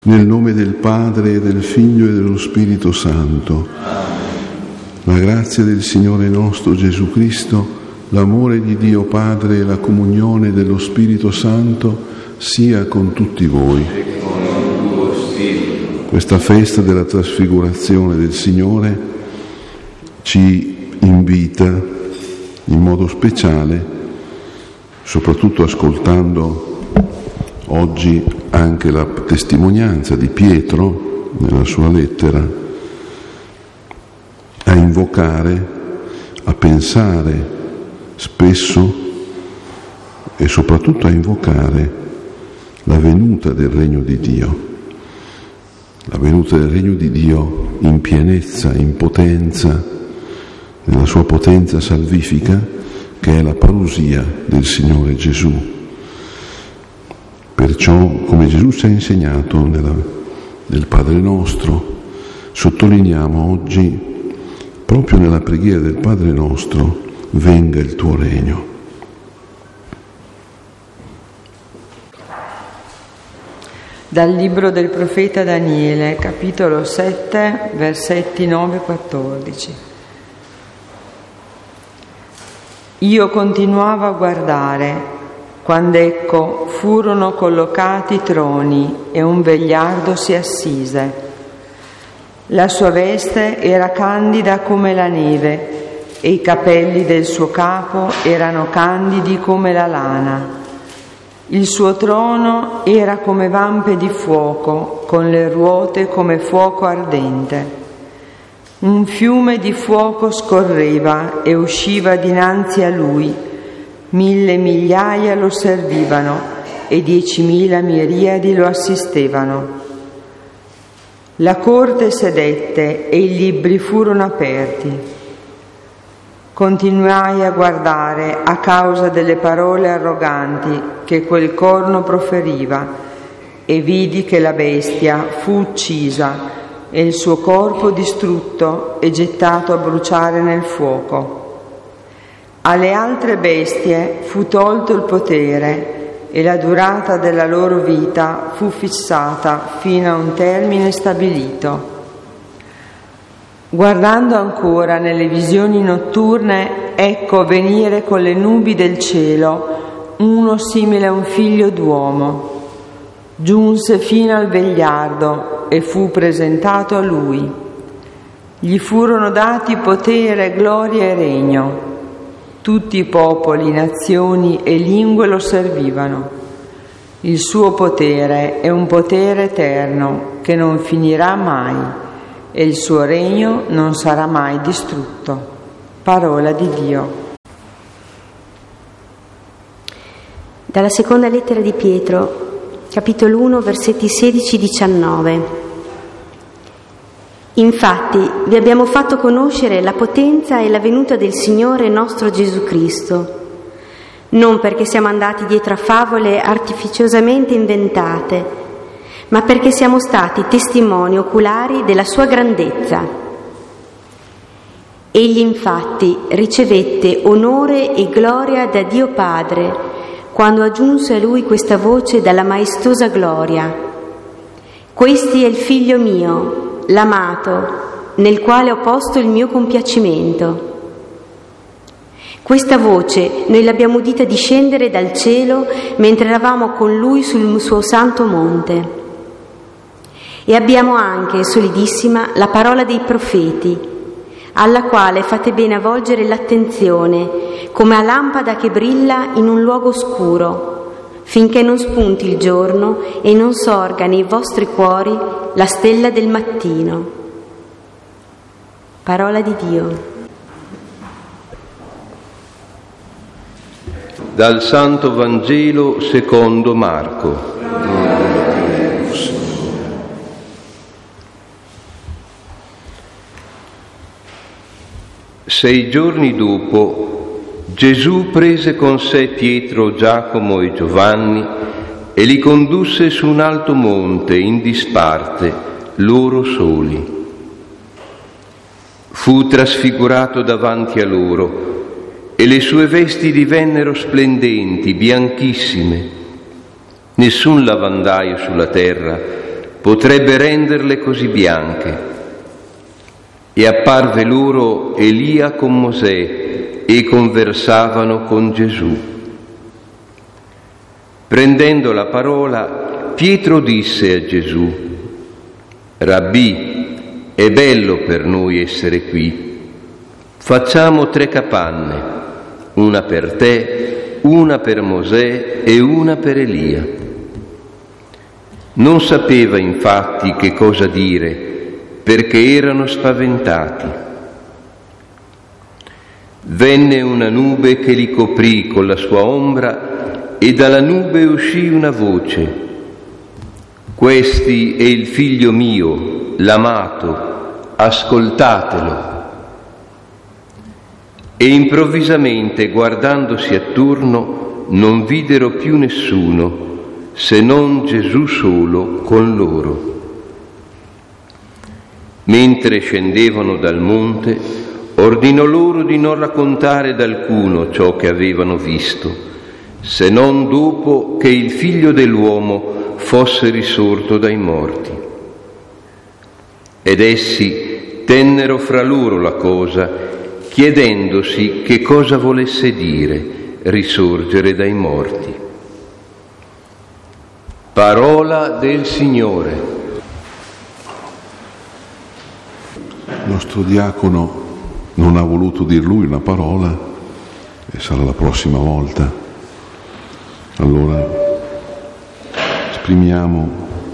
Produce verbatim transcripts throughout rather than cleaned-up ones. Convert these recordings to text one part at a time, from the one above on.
Nel nome del Padre, e del Figlio e dello Spirito Santo. La grazia del Signore nostro Gesù Cristo, l'amore di Dio Padre e la comunione dello Spirito Santo sia con tutti voi. Questa festa della trasfigurazione del Signore ci invita in modo speciale, soprattutto ascoltando oggi anche la testimonianza di Pietro nella sua lettera, a invocare, a pensare spesso e soprattutto a invocare la venuta del regno di Dio, la venuta del regno di Dio in pienezza, in potenza, nella sua potenza salvifica, che è la parusia del Signore Gesù. Perciò, come Gesù ci ha insegnato nella, nel Padre nostro, sottolineiamo oggi, proprio nella preghiera del Padre nostro, venga il tuo regno. Dal libro del profeta Daniele, capitolo sette, versetti nove e quattordici. Io continuavo a guardare, quando ecco furono collocati troni e un vegliardo si assise. La sua veste era candida come la neve e i capelli del suo capo erano candidi come la lana. Il suo trono era come vampe di fuoco, con le ruote come fuoco ardente. Un fiume di fuoco scorreva e usciva dinanzi a lui. Mille migliaia lo servivano e diecimila miriadi lo assistevano. La corte sedette e i libri furono aperti. Continuai a guardare a causa delle parole arroganti che quel corno proferiva e vidi che la bestia fu uccisa e il suo corpo distrutto e gettato a bruciare nel fuoco. Alle altre bestie fu tolto il potere e la durata della loro vita fu fissata fino a un termine stabilito. Guardando ancora nelle visioni notturne, ecco venire con le nubi del cielo uno simile a un figlio d'uomo. Giunse fino al vegliardo e fu presentato a lui. Gli furono dati potere, gloria e regno. Tutti i popoli, nazioni e lingue lo servivano. Il suo potere è un potere eterno che non finirà mai e il suo regno non sarà mai distrutto. Parola di Dio. Dalla seconda lettera di Pietro, capitolo uno, versetti sedici diciannove. Infatti vi abbiamo fatto conoscere la potenza e la venuta del Signore nostro Gesù Cristo, non perché siamo andati dietro a favole artificiosamente inventate, ma perché siamo stati testimoni oculari della sua grandezza. Egli infatti ricevette onore e gloria da Dio Padre quando aggiunse a lui questa voce dalla maestosa gloria: «Questi è il Figlio mio, l'amato, nel quale ho posto il mio compiacimento». Questa voce noi l'abbiamo udita discendere dal cielo mentre eravamo con lui sul suo santo monte. E abbiamo anche, solidissima, la parola dei profeti, alla quale fate bene a volgere l'attenzione, come a lampada che brilla in un luogo oscuro, finché non spunti il giorno e non sorga nei vostri cuori la stella del mattino. Parola di Dio. Dal Santo Vangelo secondo Marco. Sei giorni dopo, Gesù prese con sé Pietro, Giacomo e Giovanni e li condusse su un alto monte in disparte, loro soli. Fu trasfigurato davanti a loro e le sue vesti divennero splendenti, bianchissime. Nessun lavandaio sulla terra potrebbe renderle così bianche. E apparve loro Elia con Mosè e conversavano con Gesù. Prendendo la parola, Pietro disse a Gesù: Rabbì, è bello per noi essere qui. Facciamo tre capanne, una per te, una per Mosè e una per Elia. Non sapeva infatti che cosa dire, perché erano spaventati. Venne una nube che li coprì con la sua ombra e dalla nube uscì una voce: Questi è il figlio mio, l'amato, ascoltatelo. E improvvisamente, guardandosi attorno, non videro più nessuno, se non Gesù solo con loro. Mentre scendevano dal monte, ordinò loro di non raccontare ad alcuno ciò che avevano visto, se non dopo che il Figlio dell'uomo fosse risorto dai morti. Ed essi tennero fra loro la cosa, chiedendosi che cosa volesse dire risorgere dai morti. Parola del Signore. Il nostro diacono non ha voluto dir lui una parola e sarà la prossima volta. Allora esprimiamo,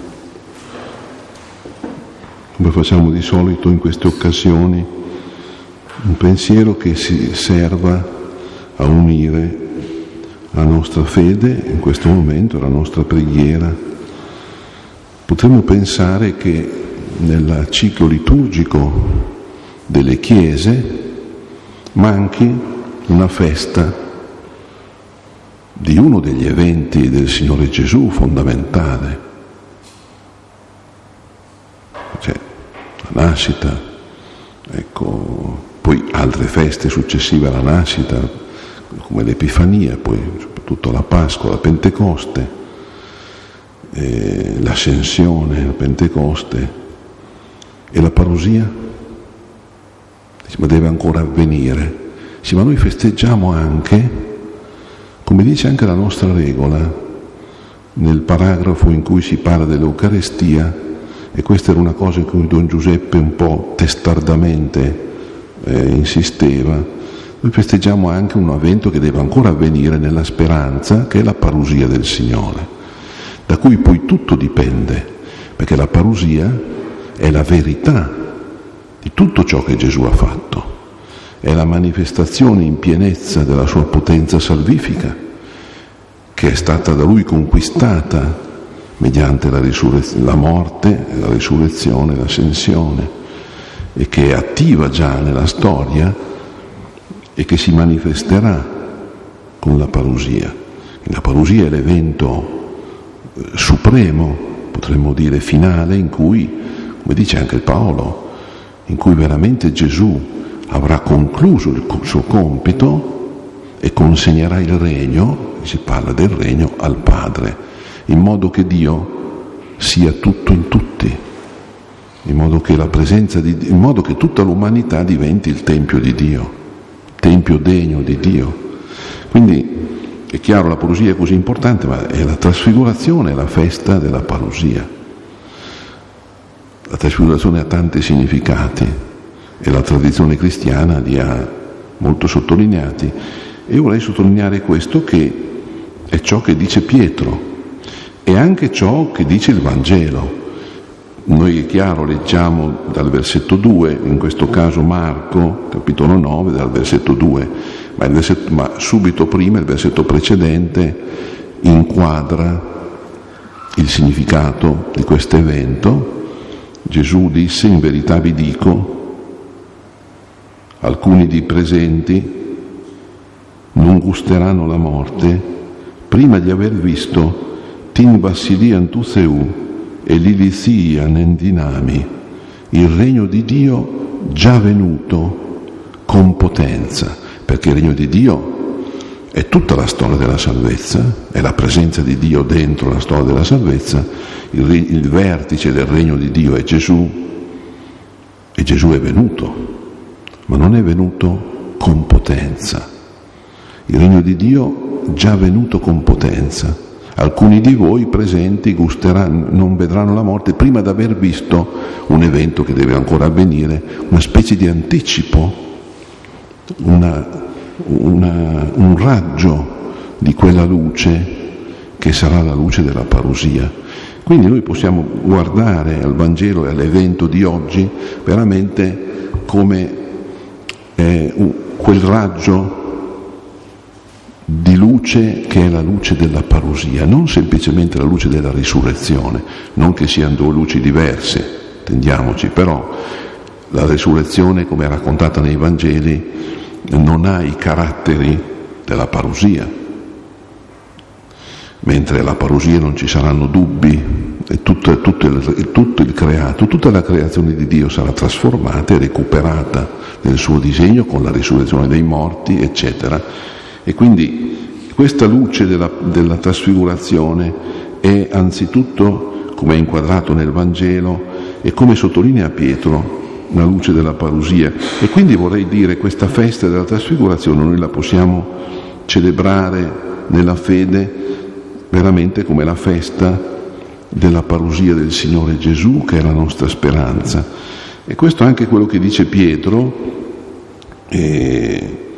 come facciamo di solito in queste occasioni, un pensiero che si serva a unire la nostra fede in questo momento, la nostra preghiera. Potremmo pensare che nel ciclo liturgico delle chiese manchi una festa di uno degli eventi del Signore Gesù fondamentale, cioè la nascita, ecco, poi altre feste successive alla nascita come l'Epifania, poi soprattutto la Pasqua, la Pentecoste, eh, l'Ascensione, la Pentecoste. E la parusia? Ma deve ancora avvenire. Sì, ma noi festeggiamo anche, come dice anche la nostra regola, nel paragrafo in cui si parla dell'Eucarestia, e questa era una cosa in cui Don Giuseppe un po' testardamente eh, insisteva, noi festeggiamo anche un evento che deve ancora avvenire nella speranza, che è la parusia del Signore, da cui poi tutto dipende, perché la parusia è la verità di tutto ciò che Gesù ha fatto, è la manifestazione in pienezza della sua potenza salvifica, che è stata da Lui conquistata mediante la, risurrez- la morte, la risurrezione, l'ascensione, e che è attiva già nella storia e che si manifesterà con la parusia. La parusia è l'evento supremo, potremmo dire finale, in cui, come dice anche Paolo, in cui veramente Gesù avrà concluso il suo compito e consegnerà il regno, si parla del regno, al Padre, in modo che Dio sia tutto in tutti, in modo che la presenza di in modo che tutta l'umanità diventi il Tempio di Dio, Tempio degno di Dio. Quindi è chiaro, la parusia è così importante, ma è la trasfigurazione, è la festa della parusia. La trasfigurazione ha tanti significati e la tradizione cristiana li ha molto sottolineati, e io vorrei sottolineare questo, che è ciò che dice Pietro e anche ciò che dice il Vangelo. Noi, è chiaro, leggiamo dal versetto due, in questo caso Marco, capitolo nove, dal versetto due, ma, il versetto, ma subito prima, il versetto precedente, inquadra il significato di questo evento. Gesù disse: in verità vi dico, alcuni dei presenti non gusteranno la morte prima di aver visto tin bassilian tu seu e l'ilizia nendinami, il regno di Dio già venuto con potenza, perché il regno di Dio è tutta la storia della salvezza, è la presenza di Dio dentro la storia della salvezza. il, il vertice del regno di Dio è Gesù, e Gesù è venuto, ma non è venuto con potenza. Il regno di Dio già venuto con potenza. Alcuni di voi presenti gusteranno, non vedranno la morte prima di aver visto un evento che deve ancora avvenire, una specie di anticipo, una, una, un raggio di quella luce che sarà la luce della parusia. Quindi noi possiamo guardare al Vangelo e all'evento di oggi veramente come eh, un, quel raggio di luce che è la luce della parusia, non semplicemente la luce della risurrezione, non che siano due luci diverse, intendiamoci, però la risurrezione, come è raccontata nei Vangeli, non ha i caratteri della parusia, mentre alla parusia non ci saranno dubbi e tutto, tutto, il, tutto il creato, tutta la creazione di Dio sarà trasformata e recuperata nel suo disegno con la risurrezione dei morti, eccetera. E quindi questa luce della, della trasfigurazione è anzitutto, come è inquadrato nel Vangelo e come sottolinea Pietro, una luce della parusia. E quindi vorrei dire, questa festa della trasfigurazione noi la possiamo celebrare nella fede veramente come la festa della parusia del Signore Gesù, che è la nostra speranza. E questo è anche quello che dice Pietro eh,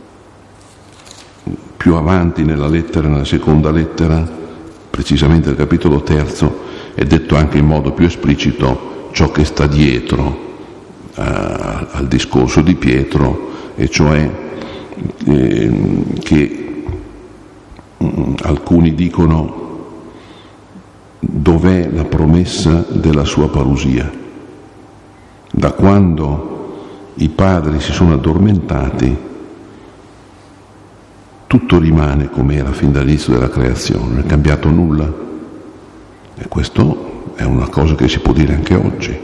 più avanti nella lettera, nella seconda lettera, precisamente nel capitolo terzo, è detto anche in modo più esplicito ciò che sta dietro eh, al discorso di Pietro, e cioè eh, che mh, alcuni dicono: dov'è la promessa della sua parusia? Da quando i padri si sono addormentati, tutto rimane come era fin dall'inizio della creazione, non è cambiato nulla. E questo è una cosa che si può dire anche oggi.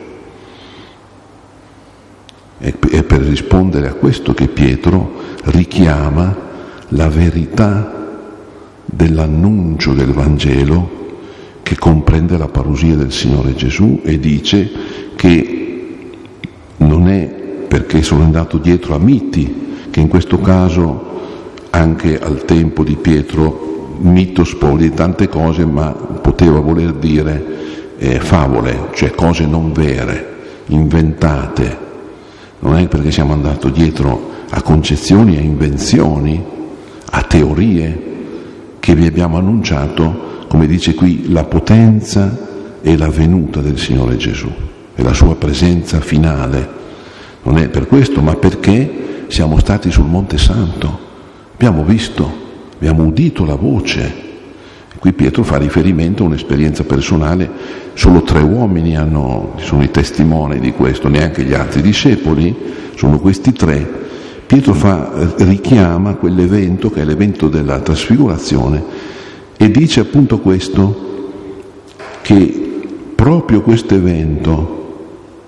È per rispondere a questo che Pietro richiama la verità dell'annuncio del Vangelo, che comprende la parusia del Signore Gesù, e dice che non è perché sono andato dietro a miti, che in questo caso anche al tempo di Pietro mito spoglia di tante cose, ma poteva voler dire eh, favole, cioè cose non vere, inventate. Non è perché siamo andati dietro a concezioni, a invenzioni, a teorie, che vi abbiamo annunciato, come dice qui, la potenza e la venuta del Signore Gesù e la sua presenza finale. Non è per questo, ma perché siamo stati sul Monte Santo. Abbiamo visto, abbiamo udito la voce. Qui Pietro fa riferimento a un'esperienza personale. Solo tre uomini hanno, sono i testimoni di questo, neanche gli altri discepoli, sono questi tre. Pietro fa, richiama quell'evento che è l'evento della trasfigurazione, e dice appunto questo, che proprio questo evento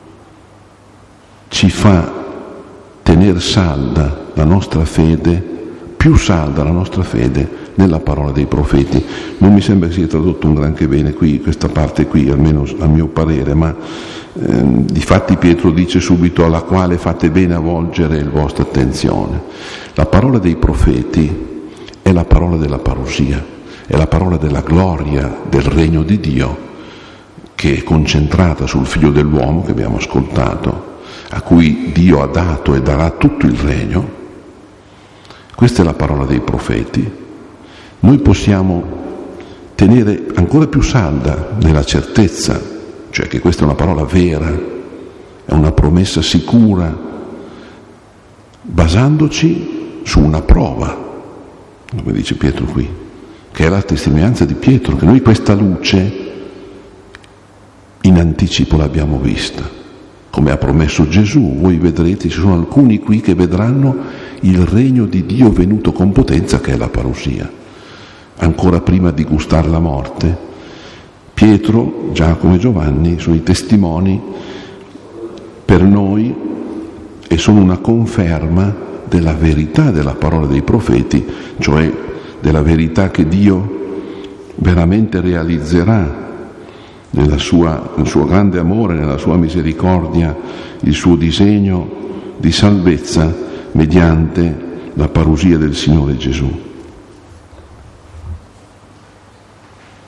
ci fa tener salda la nostra fede, più salda la nostra fede nella parola dei profeti. Non mi sembra che sia tradotto un granché bene qui, questa parte qui, almeno a mio parere, ma eh, difatti Pietro dice subito: alla quale fate bene a volgere la vostra attenzione. La parola dei profeti è la parola della parusia, è la parola della gloria del regno di Dio, che è concentrata sul Figlio dell'uomo che abbiamo ascoltato, a cui Dio ha dato e darà tutto il regno. Questa è la parola dei profeti. Noi possiamo tenere ancora più salda nella certezza, cioè che questa è una parola vera, è una promessa sicura, basandoci su una prova, come dice Pietro qui, che è la testimonianza di Pietro, che noi questa luce in anticipo l'abbiamo vista. Come ha promesso Gesù, voi vedrete, ci sono alcuni qui che vedranno il regno di Dio venuto con potenza, che è la parusia. Ancora prima di gustare la morte, Pietro, Giacomo e Giovanni sono i testimoni per noi e sono una conferma della verità della parola dei profeti, cioè della verità che Dio veramente realizzerà nella sua, nel suo grande amore, nella sua misericordia, il suo disegno di salvezza mediante la parusia del Signore Gesù.